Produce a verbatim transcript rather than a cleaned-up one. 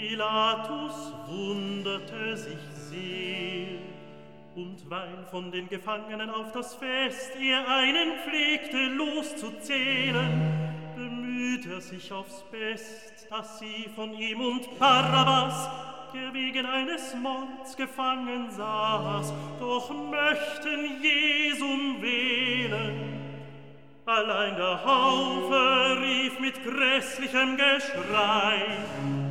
Pilatus wunderte sich sehr, und weil von den Gefangenen auf das Fest er einen pflegte loszuzählen, bemüht er sich aufs Best, dass sie von ihm und Barabbas, der wegen eines Mords gefangen saß, doch möchten Jesum wählen. Allein der Haufe rief mit grässlichem Geschrei: